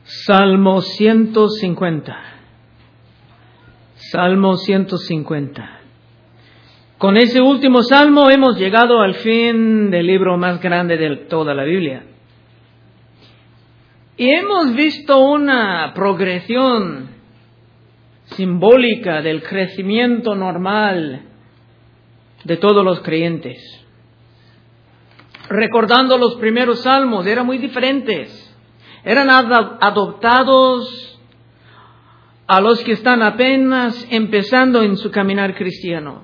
Salmo 150. Salmo 150. Con ese último salmo hemos llegado al fin del libro más grande de toda la Biblia. Y hemos visto una progresión simbólica del crecimiento normal de todos los creyentes. Recordando los primeros salmos, eran muy diferentes. Eran adoptados a los que están apenas empezando en su caminar cristiano.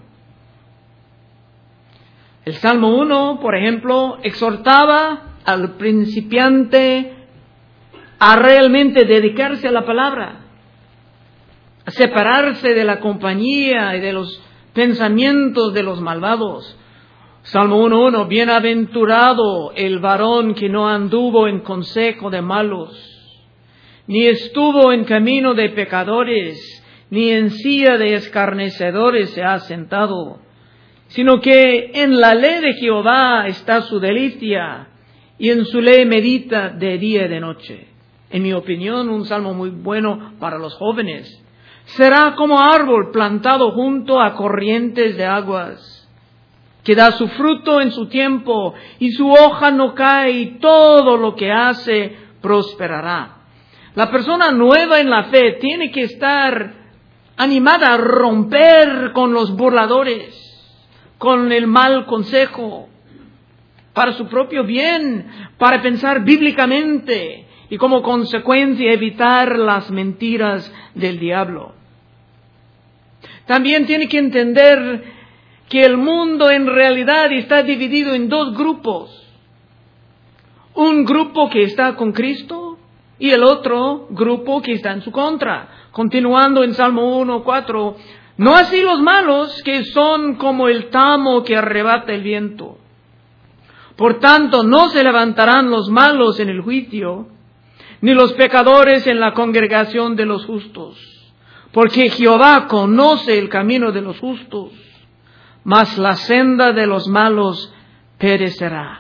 El Salmo 1, por ejemplo, exhortaba al principiante a realmente dedicarse a la palabra, a separarse de la compañía y de los pensamientos de los malvados. Salmo 1:1, bienaventurado el varón que no anduvo en consejo de malos, ni estuvo en camino de pecadores, ni en silla de escarnecedores se ha sentado, sino que en la ley de Jehová está su delicia, y en su ley medita de día y de noche. En mi opinión, un salmo muy bueno para los jóvenes. Será como árbol plantado junto a corrientes de aguas, que da su fruto en su tiempo, y su hoja no cae, y todo lo que hace prosperará. La persona nueva en la fe tiene que estar animada a romper con los burladores, con el mal consejo, para su propio bien, para pensar bíblicamente y como consecuencia evitar las mentiras del diablo. También tiene que entender que el mundo en realidad está dividido en dos grupos. Un grupo que está con Cristo y el otro grupo que está en su contra. Continuando en Salmo 1:4, no así los malos, que son como el tamo que arrebata el viento. Por tanto, no se levantarán los malos en el juicio, ni los pecadores en la congregación de los justos. Porque Jehová conoce el camino de los justos, mas la senda de los malos perecerá.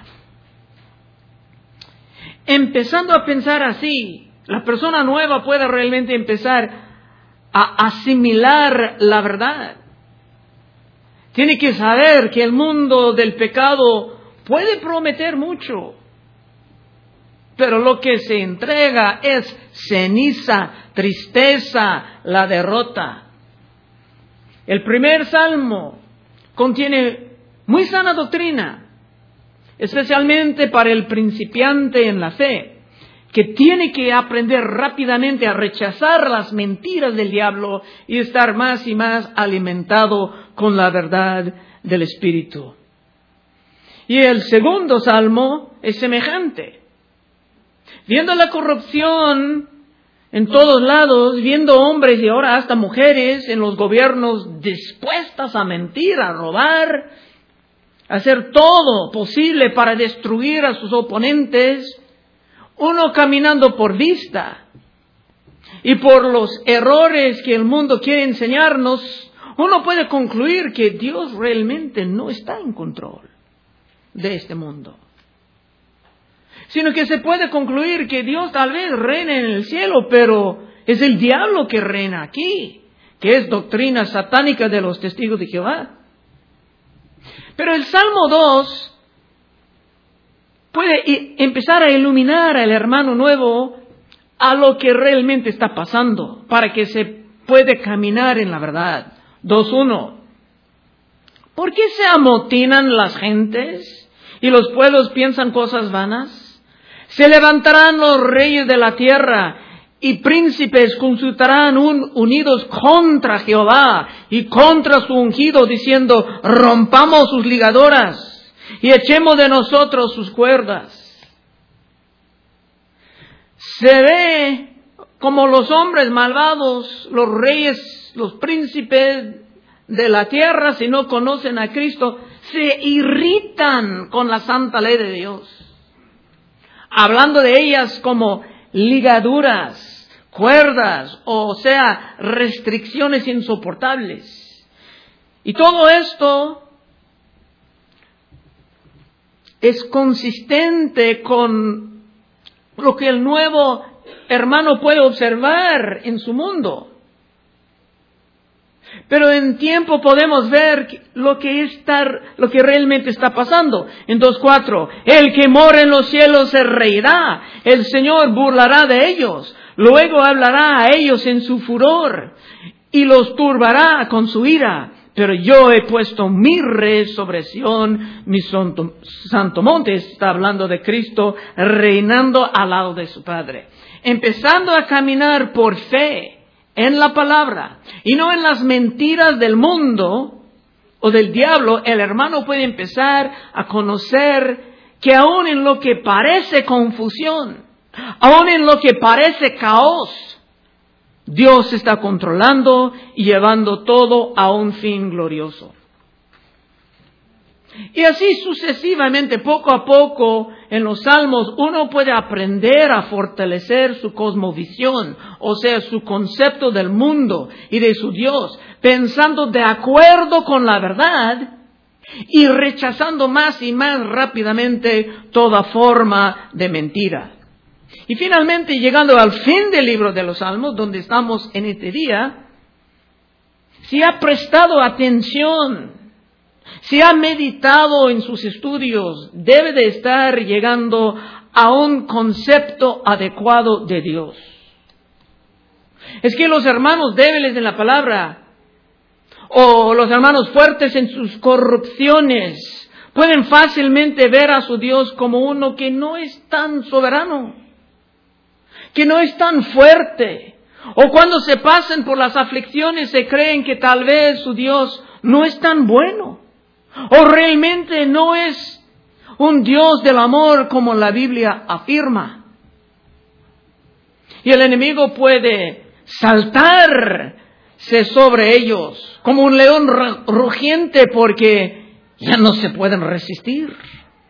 Empezando a pensar así, la persona nueva puede realmente empezar a asimilar la verdad. Tiene que saber que el mundo del pecado puede prometer mucho, pero lo que se entrega es ceniza, tristeza, la derrota. El primer salmo contiene muy sana doctrina, especialmente para el principiante en la fe, que tiene que aprender rápidamente a rechazar las mentiras del diablo y estar más y más alimentado con la verdad del Espíritu. Y el segundo salmo es semejante. Viendo la corrupción en todos lados, viendo hombres y ahora hasta mujeres en los gobiernos dispuestas a mentir, a robar, a hacer todo posible para destruir a sus oponentes, uno caminando por vista y por los errores que el mundo quiere enseñarnos, uno puede concluir que Dios realmente no está en control de este mundo, sino que se puede concluir que Dios tal vez reina en el cielo, pero es el diablo que reina aquí, que es doctrina satánica de los testigos de Jehová. Pero el Salmo 2 puede empezar a iluminar al hermano nuevo a lo que realmente está pasando, para que se puede caminar en la verdad. 2:1. ¿Por qué se amotinan las gentes y los pueblos piensan cosas vanas? Se levantarán los reyes de la tierra y príncipes consultarán unidos contra Jehová y contra su ungido, diciendo, rompamos sus ligaduras y echemos de nosotros sus cuerdas. Se ve como los hombres malvados, los reyes, los príncipes de la tierra, si no conocen a Cristo, se irritan con la santa ley de Dios, hablando de ellas como ligaduras, cuerdas, o sea, restricciones insoportables. Y todo esto es consistente con lo que el nuevo hermano puede observar en su mundo. Pero en tiempo podemos ver lo que realmente está pasando. En 2:4, el que mora en los cielos se reirá, el Señor burlará de ellos, luego hablará a ellos en su furor y los turbará con su ira. Pero yo he puesto mi rey sobre Sión, mi santo monte. Está hablando de Cristo reinando al lado de su Padre. Empezando a caminar por fe en la palabra y no en las mentiras del mundo o del diablo, el hermano puede empezar a conocer que aún en lo que parece confusión, aún en lo que parece caos, Dios está controlando y llevando todo a un fin glorioso. Y así sucesivamente, poco a poco, en los Salmos, uno puede aprender a fortalecer su cosmovisión, o sea, su concepto del mundo y de su Dios, pensando de acuerdo con la verdad y rechazando más y más rápidamente toda forma de mentira. Y finalmente, llegando al fin del libro de los Salmos, donde estamos en este día, si ha prestado atención, si ha meditado en sus estudios, debe de estar llegando a un concepto adecuado de Dios. Es que los hermanos débiles en la palabra, o los hermanos fuertes en sus corrupciones, pueden fácilmente ver a su Dios como uno que no es tan soberano, que no es tan fuerte. O cuando se pasan por las aflicciones se creen que tal vez su Dios no es tan bueno. O realmente no es un Dios del amor como la Biblia afirma. Y el enemigo puede saltarse sobre ellos como un león rugiente porque ya no se pueden resistir.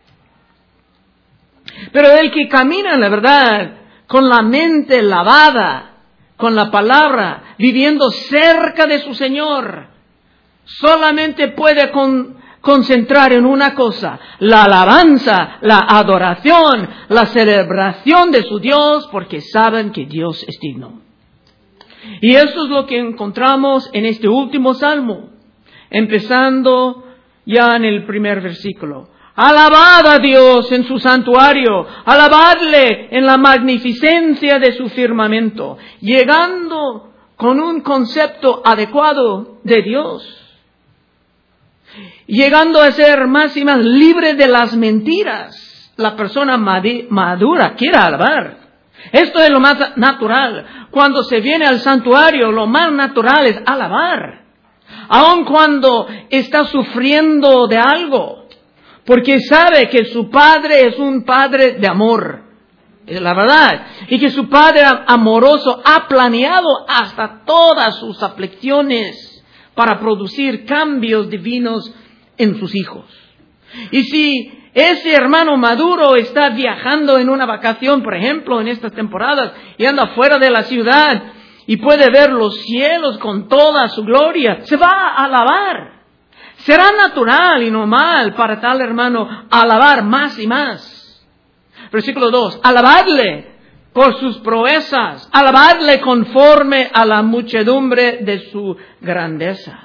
Pero el que camina en la verdad, con la mente lavada, con la palabra, viviendo cerca de su Señor, solamente puede concentrar en una cosa: la alabanza, la adoración, la celebración de su Dios, porque saben que Dios es digno. Y eso es lo que encontramos en este último salmo, empezando ya en el primer versículo. Alabad a Dios en su santuario, alabadle en la magnificencia de su firmamento, llegando con un concepto adecuado de Dios, llegando a ser más y más libre de las mentiras. La persona madura quiere alabar. Esto es lo más natural. Cuando se viene al santuario, lo más natural es alabar. Aun cuando está sufriendo de algo, porque sabe que su Padre es un Padre de amor. Es la verdad. Y que su Padre amoroso ha planeado hasta todas sus aflicciones para producir cambios divinos en sus hijos. Y si ese hermano maduro está viajando en una vacación, por ejemplo, en estas temporadas, y anda fuera de la ciudad y puede ver los cielos con toda su gloria, se va a alabar. Será natural y normal para tal hermano alabar más y más. Versículo 2. Alabadle por sus proezas, alabadle conforme a la muchedumbre de su grandeza.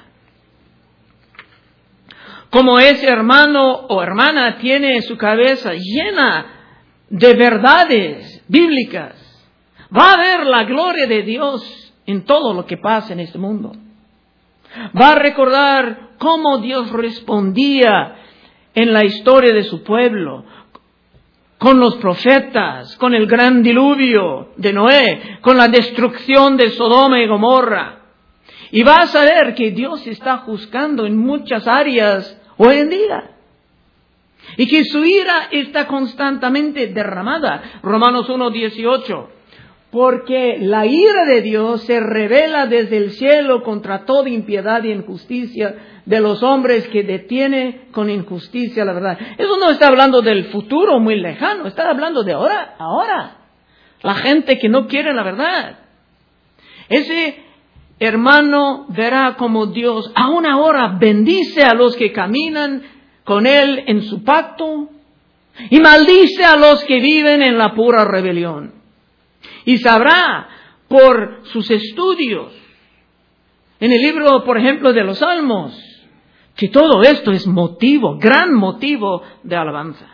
Como ese hermano o hermana tiene su cabeza llena de verdades bíblicas, va a ver la gloria de Dios en todo lo que pasa en este mundo. Va a recordar cómo Dios respondía en la historia de su pueblo, con los profetas, con el gran diluvio de Noé, con la destrucción de Sodoma y Gomorra. Y va a saber que Dios está juzgando en muchas áreas hoy en día. Y que su ira está constantemente derramada. Romanos 1:18. Porque la ira de Dios se revela desde el cielo contra toda impiedad y injusticia de los hombres que detiene con injusticia la verdad. Eso no está hablando del futuro muy lejano, está hablando de ahora. La gente que no quiere la verdad. Ese hermano verá como Dios aún ahora bendice a los que caminan con Él en su pacto y maldice a los que viven en la pura rebelión. y sabrá por sus estudios en el libro, por ejemplo, de los Salmos, que todo esto es motivo, gran motivo de alabanza.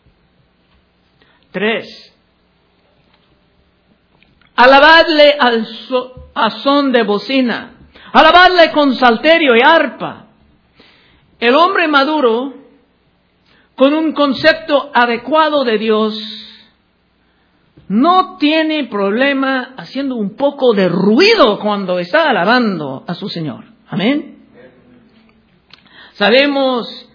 3. Alabadle a son de bocina. Alabadle con salterio y arpa. El hombre maduro, con un concepto adecuado de Dios, no tiene problema haciendo un poco de ruido cuando está alabando a su Señor. Amén. Sabemos,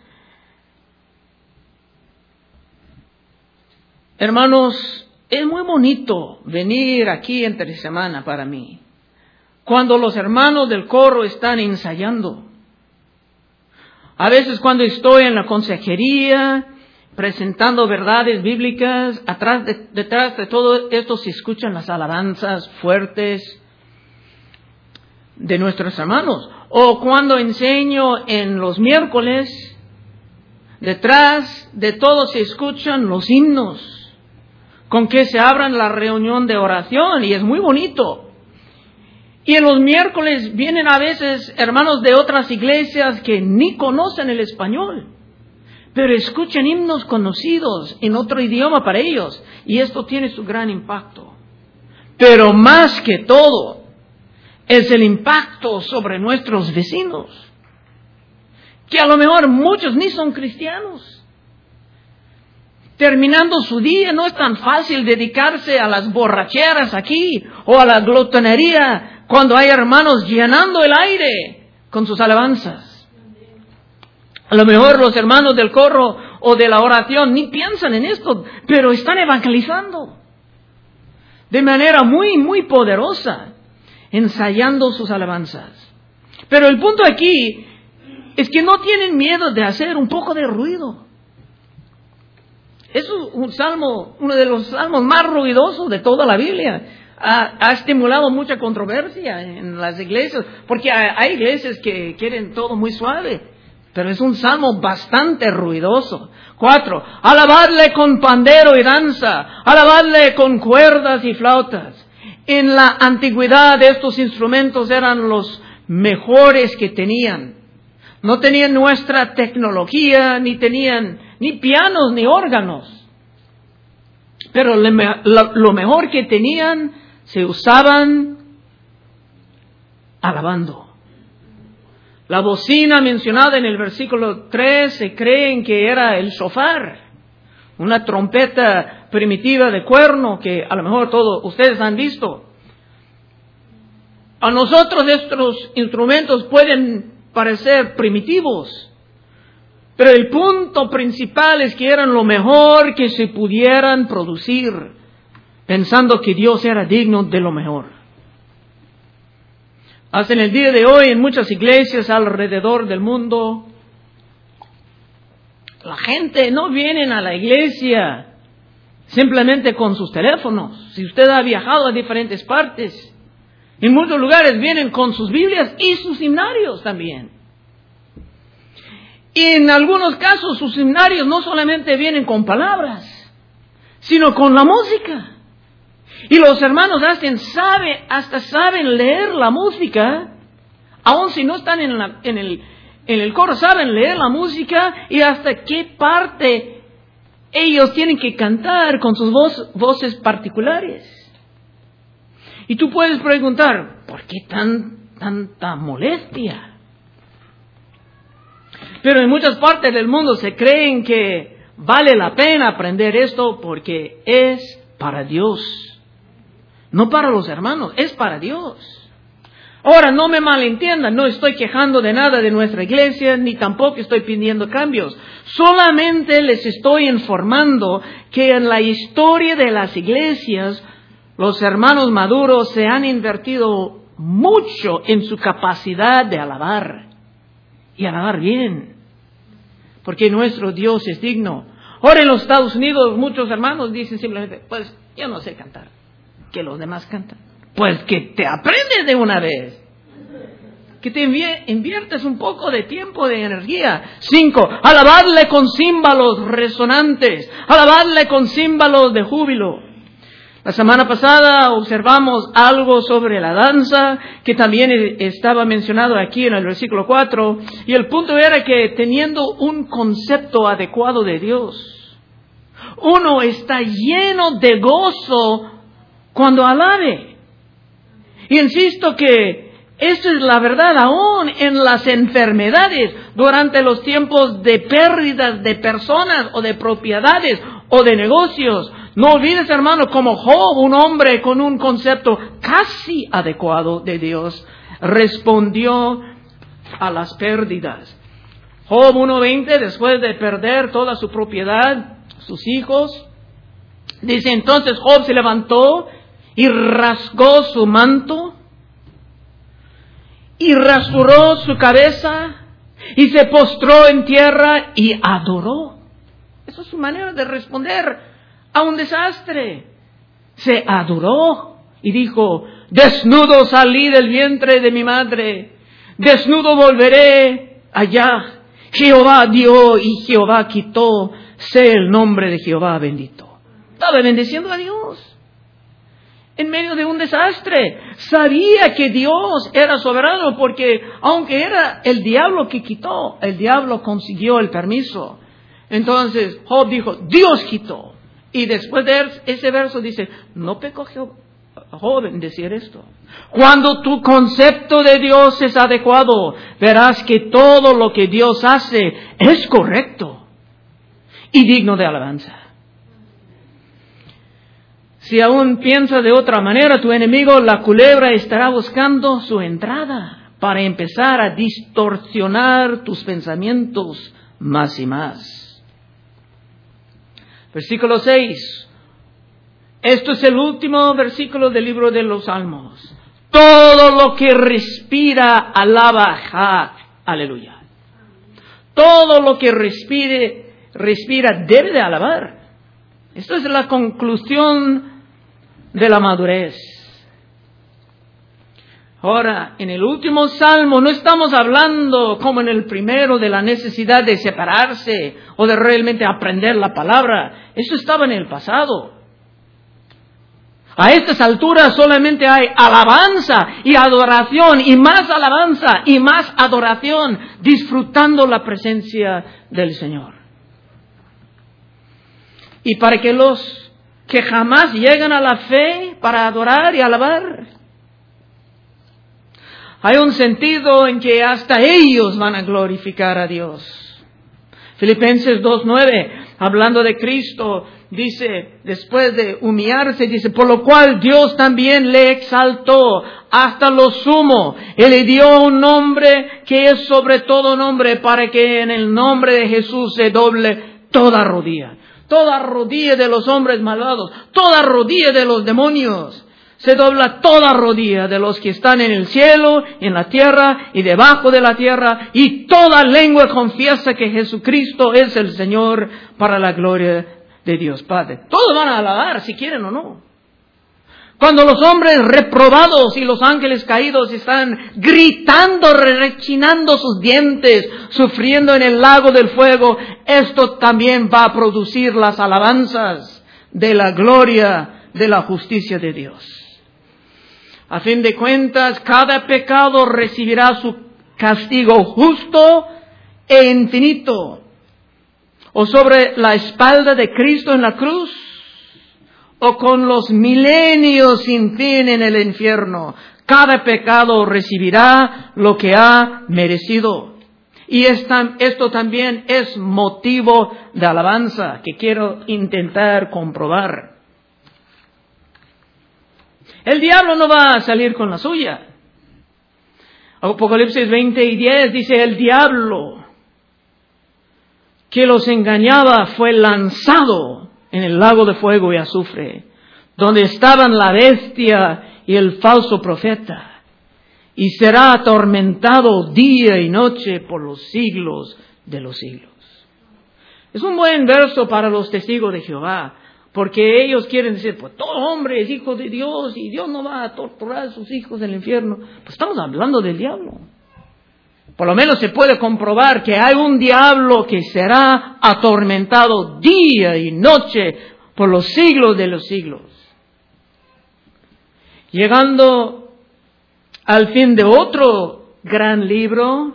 hermanos, es muy bonito venir aquí entre semana para mí, cuando los hermanos del coro están ensayando. A veces cuando estoy en la consejería, presentando verdades bíblicas, detrás de todo esto se escuchan las alabanzas fuertes de nuestros hermanos. O cuando enseño en los miércoles, detrás de todo se escuchan los himnos con que se abran la reunión de oración, y es muy bonito. Y en los miércoles vienen a veces hermanos de otras iglesias que ni conocen el español, pero escuchan himnos conocidos en otro idioma para ellos, y esto tiene su gran impacto. Pero más que todo, es el impacto sobre nuestros vecinos, que a lo mejor muchos ni son cristianos. Terminando su día, no es tan fácil dedicarse a las borracheras aquí o a la glotonería cuando hay hermanos llenando el aire con sus alabanzas. A lo mejor los hermanos del coro o de la oración ni piensan en esto, pero están evangelizando de manera muy, muy poderosa, ensayando sus alabanzas. Pero el punto aquí es que no tienen miedo de hacer un poco de ruido. Es un salmo, uno de los salmos más ruidosos de toda la Biblia. Ha estimulado mucha controversia en las iglesias, porque hay iglesias que quieren todo muy suave, pero es un salmo bastante ruidoso. 4. Alabadle con pandero y danza, alabadle con cuerdas y flautas. En la antigüedad estos instrumentos eran los mejores que tenían. No tenían nuestra tecnología, ni tenían ni pianos ni órganos. Pero lo mejor que tenían se usaban alabando. La bocina mencionada en el versículo 3 se creen que era el shofar, una trompeta primitiva de cuerno que a lo mejor todos ustedes han visto. A nosotros estos instrumentos pueden parecer primitivos, pero el punto principal es que eran lo mejor que se pudieran producir, pensando que Dios era digno de lo mejor. Hasta en el día de hoy, en muchas iglesias alrededor del mundo, la gente no viene a la iglesia simplemente con sus teléfonos. Si usted ha viajado a diferentes partes, en muchos lugares vienen con sus Biblias y sus himnarios también. Y en algunos casos sus himnarios no solamente vienen con palabras, sino con la música. Y los hermanos hasta saben leer la música, aun si no están en el coro, saben leer la música y hasta qué parte ellos tienen que cantar con sus voces particulares. Y tú puedes preguntar, ¿por qué tanta molestia? Pero en muchas partes del mundo se creen que vale la pena aprender esto porque es para Dios. No para los hermanos, es para Dios. Ahora, no me malentiendan, no estoy quejando de nada de nuestra iglesia, ni tampoco estoy pidiendo cambios. Solamente les estoy informando que en la historia de las iglesias, los hermanos maduros se han invertido mucho en su capacidad de alabar. Y alabar bien, porque nuestro Dios es digno. Ahora en los Estados Unidos muchos hermanos dicen simplemente, pues yo no sé cantar, que los demás cantan. Pues que te aprendes de una vez, que te inviertes un poco de tiempo, de energía. 5. Alabadle con címbalos resonantes, alabadle con címbalos de júbilo. La semana pasada observamos algo sobre la danza, que también estaba mencionado aquí en el versículo 4, y el punto era que teniendo un concepto adecuado de Dios, uno está lleno de gozo cuando alabe. Y insisto que esto es la verdad aún en las enfermedades, durante los tiempos de pérdidas de personas o de propiedades o de negocios. No olvides, hermano, como Job, un hombre con un concepto casi adecuado de Dios, respondió a las pérdidas. Job 1:20, después de perder toda su propiedad, sus hijos, dice: entonces Job se levantó y rasgó su manto y rasuró su cabeza y se postró en tierra y adoró. Esa es su manera de responder a un desastre. Se adoró y dijo: desnudo salí del vientre de mi madre, desnudo volveré allá. Jehová dio y Jehová quitó, sea el nombre de Jehová bendito. Estaba bendiciendo a Dios en medio de un desastre. Sabía que Dios era soberano, porque aunque era el diablo que quitó, el diablo consiguió el permiso. Entonces Job dijo: Dios quitó. Y después de ese verso dice: no pecó Job en decir esto. Cuando tu concepto de Dios es adecuado, verás que todo lo que Dios hace es correcto y digno de alabanza. Si aún piensas de otra manera, tu enemigo, la culebra, estará buscando su entrada para empezar a distorsionar tus pensamientos más y más. Versículo 6. Esto es el último versículo del libro de los Salmos. Todo lo que respira, alaba. Aleluya. Todo lo que respira debe de alabar. Esto es la conclusión de la madurez. Ahora, en el último salmo no estamos hablando como en el primero de la necesidad de separarse o de realmente aprender la palabra. Eso estaba en el pasado. A estas alturas solamente hay alabanza y adoración, y más alabanza y más adoración, disfrutando la presencia del Señor. Y para que los que jamás llegan a la fe para adorar y alabar, hay un sentido en que hasta ellos van a glorificar a Dios. Filipenses 2:9, hablando de Cristo, dice, después de humillarse, dice: por lo cual Dios también le exaltó hasta lo sumo. Él le dio un nombre que es sobre todo nombre, para que en el nombre de Jesús se doble toda rodilla. Toda rodilla de los hombres malvados, toda rodilla de los demonios. Se dobla toda rodilla de los que están en el cielo, en la tierra y debajo de la tierra, y toda lengua confiesa que Jesucristo es el Señor, para la gloria de Dios Padre. Todos van a alabar, si quieren o no. Cuando los hombres reprobados y los ángeles caídos están gritando, rechinando sus dientes, sufriendo en el lago del fuego, esto también va a producir las alabanzas de la gloria de la justicia de Dios. A fin de cuentas, cada pecado recibirá su castigo justo e infinito. O sobre la espalda de Cristo en la cruz, o con los milenios sin fin en el infierno. Cada pecado recibirá lo que ha merecido. Y esto también es motivo de alabanza que quiero intentar comprobar. El diablo no va a salir con la suya. Apocalipsis 20:10 dice: el diablo que los engañaba fue lanzado en el lago de fuego y azufre, donde estaban la bestia y el falso profeta, y será atormentado día y noche por los siglos de los siglos. Es un buen verso para los testigos de Jehová, porque ellos quieren decir: pues todo hombre es hijo de Dios y Dios no va a torturar a sus hijos en el infierno. Pues estamos hablando del diablo. Por lo menos se puede comprobar que hay un diablo que será atormentado día y noche por los siglos de los siglos. Llegando al fin de otro gran libro,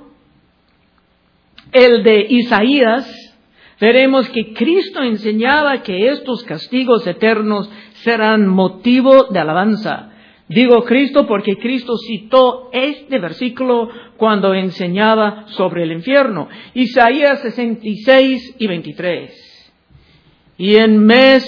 el de Isaías, veremos que Cristo enseñaba que estos castigos eternos serán motivo de alabanza. Digo Cristo porque Cristo citó este versículo cuando enseñaba sobre el infierno. Isaías 66 y 23. Y en mes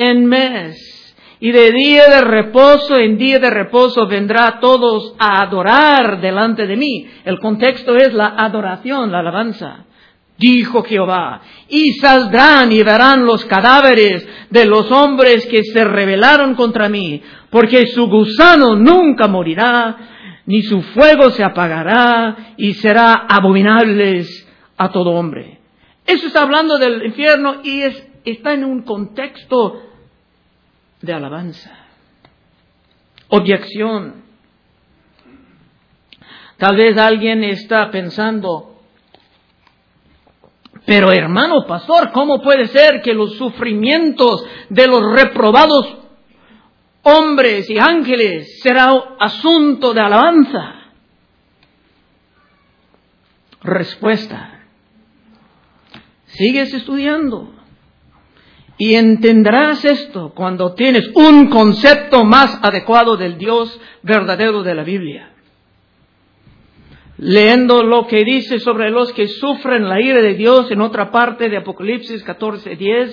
y de día de reposo en día de reposo vendrá todos a adorar delante de mí. El contexto es la adoración, la alabanza. Dijo Jehová, y saldrán y verán los cadáveres de los hombres que se rebelaron contra mí, porque su gusano nunca morirá, ni su fuego se apagará, y será abominables a todo hombre. Eso está hablando del infierno y está en un contexto de alabanza. Objeción. Tal vez alguien está pensando, pero hermano pastor, ¿cómo puede ser que los sufrimientos de los reprobados hombres y ángeles será asunto de alabanza? Respuesta. Sigues estudiando y entenderás esto cuando tienes un concepto más adecuado del Dios verdadero de la Biblia. Leyendo lo que dice sobre los que sufren la ira de Dios en otra parte de Apocalipsis 14:10,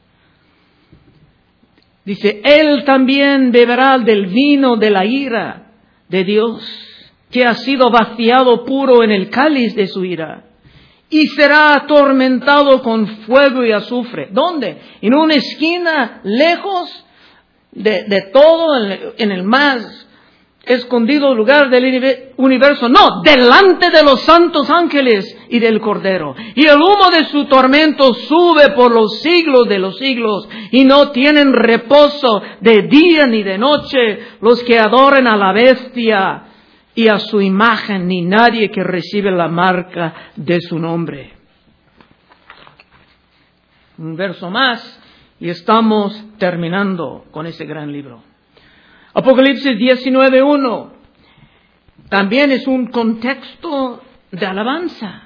dice, Él también beberá del vino de la ira de Dios, que ha sido vaciado puro en el cáliz de su ira, y será atormentado con fuego y azufre. ¿Dónde? En una esquina lejos de todo, en el más escondido lugar del universo. No, delante de los santos ángeles y del Cordero. Y el humo de su tormento sube por los siglos de los siglos, y no tienen reposo de día ni de noche los que adoren a la bestia y a su imagen, ni nadie que recibe la marca de su nombre. Un verso más y estamos terminando con ese gran libro. Apocalipsis 19:1 también es un contexto de alabanza.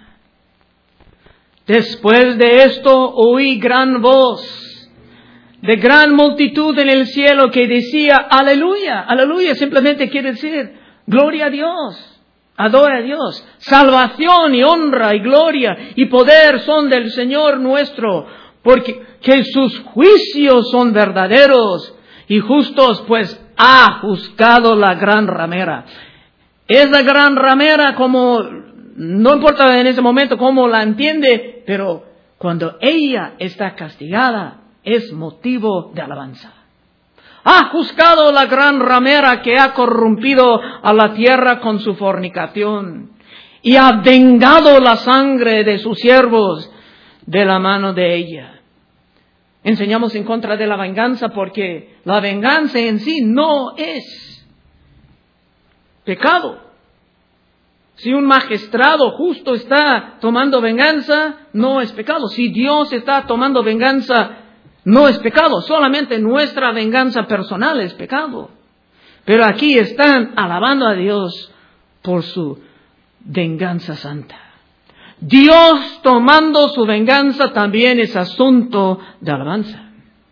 Después de esto oí gran voz de gran multitud en el cielo que decía, aleluya. Aleluya simplemente quiere decir, gloria a Dios, adora a Dios. Salvación y honra y gloria y poder son del Señor nuestro, porque que sus juicios son verdaderos y justos, pues ha juzgado la gran ramera. Esa gran ramera, como, no importa en ese momento cómo la entiende, pero cuando ella está castigada, es motivo de alabanza. Ha juzgado la gran ramera que ha corrompido a la tierra con su fornicación, y ha vengado la sangre de sus siervos de la mano de ella. Enseñamos en contra de la venganza porque la venganza en sí no es pecado. Si un magistrado justo está tomando venganza, no es pecado. Si Dios está tomando venganza, no es pecado. Solamente nuestra venganza personal es pecado. Pero aquí están alabando a Dios por su venganza santa. Dios tomando su venganza también es asunto de alabanza.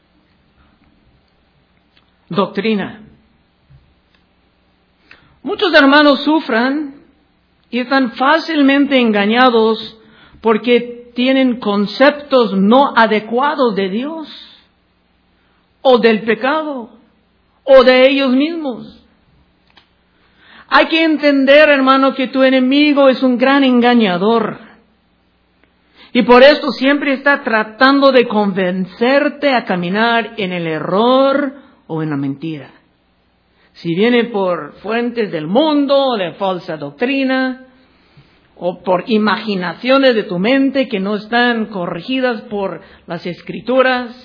Doctrina. Muchos hermanos sufren y están fácilmente engañados porque tienen conceptos no adecuados de Dios, o del pecado, o de ellos mismos. Hay que entender, hermano, que tu enemigo es un gran engañador. Y por esto siempre está tratando de convencerte a caminar en el error o en la mentira. Si viene por fuentes del mundo, de falsa doctrina, o por imaginaciones de tu mente que no están corregidas por las Escrituras.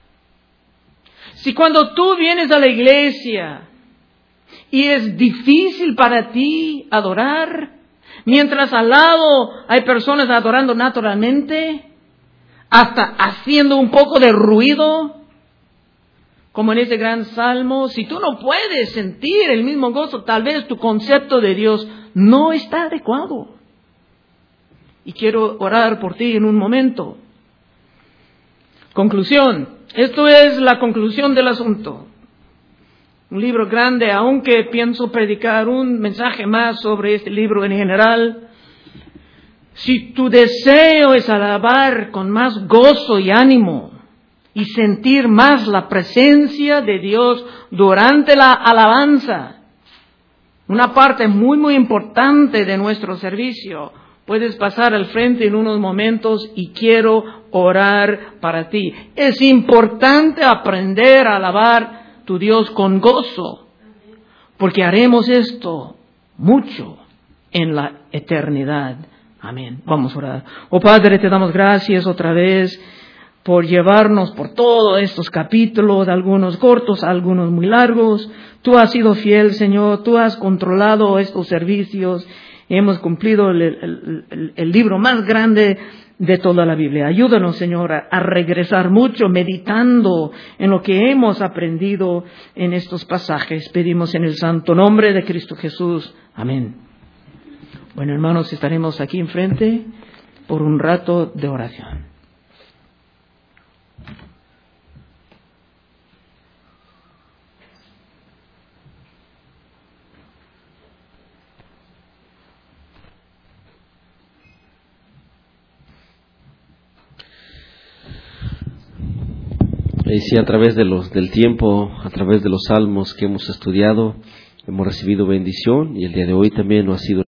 Si cuando tú vienes a la iglesia y es difícil para ti adorar, mientras al lado hay personas adorando naturalmente, hasta haciendo un poco de ruido, como en ese gran salmo, si tú no puedes sentir el mismo gozo, tal vez tu concepto de Dios no está adecuado. Y quiero orar por ti en un momento. Conclusión. Esto es la conclusión del asunto. Un libro grande, aunque pienso predicar un mensaje más sobre este libro en general. Si tu deseo es alabar con más gozo y ánimo y sentir más la presencia de Dios durante la alabanza, una parte muy, muy importante de nuestro servicio, puedes pasar al frente en unos momentos y quiero orar para ti. Es importante aprender a alabar tu Dios con gozo, porque haremos esto mucho en la eternidad. Amén. Vamos a orar. Oh Padre, te damos gracias otra vez por llevarnos por todos estos capítulos, algunos cortos, algunos muy largos. Tú has sido fiel, Señor. Tú has controlado estos servicios. Hemos cumplido el libro más grande de toda la Biblia. Ayúdanos, Señor, a regresar mucho meditando en lo que hemos aprendido en estos pasajes. Pedimos en el santo nombre de Cristo Jesús. Amén. Bueno, hermanos, estaremos aquí enfrente por un rato de oración. Y sí, a través del tiempo, a través de los salmos que hemos estudiado, hemos recibido bendición y el día de hoy también no ha sido